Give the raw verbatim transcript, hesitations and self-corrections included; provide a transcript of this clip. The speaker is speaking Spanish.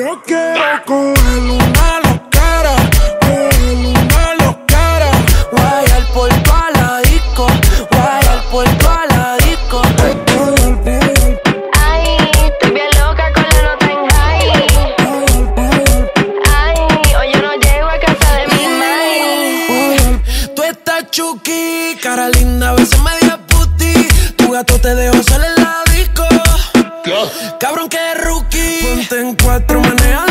Yo quiero coger una locara, coger una locara. Guayar por toda la disco, guayar por toda la disco. Ay, estoy bien loca con la nota en high. Ay, hoy yo no llego a casa de mi mai. Tú estás chuki, cara linda, a veces media puti. Tu gato te dejó salir en la disco. Cabrón que rookie. Ponte en cuatro, maneja